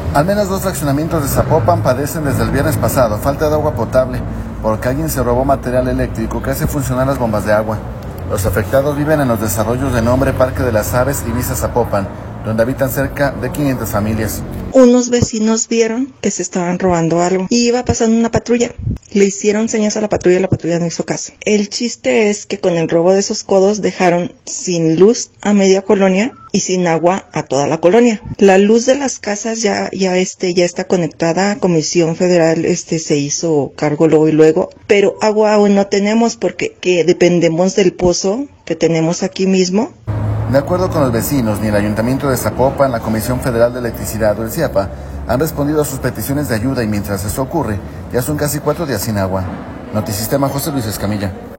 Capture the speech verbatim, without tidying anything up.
Al menos dos fraccionamientos de Zapopan padecen desde el viernes pasado falta de agua potable porque alguien se robó material eléctrico que hace funcionar las bombas de agua. Los afectados viven en los desarrollos de nombre Parque de las Aves y Vista Zapopan, donde habitan cerca de quinientas familias. Unos vecinos vieron que se estaban robando algo y iba pasando una patrulla. Le hicieron señas a la patrulla y la patrulla no hizo caso. El chiste es que con el robo de esos codos dejaron sin luz a media colonia y sin agua a toda la colonia. La luz de las casas ya ya este ya está conectada. Comisión Federal este se hizo cargo luego y luego, pero agua aún no tenemos porque que dependemos del pozo que tenemos aquí mismo. De acuerdo con los vecinos, ni el Ayuntamiento de Zapopan, la Comisión Federal de Electricidad o el CIAPA han respondido a sus peticiones de ayuda y mientras esto ocurre, ya son casi cuatro días sin agua. Notisistema, José Luis Escamilla.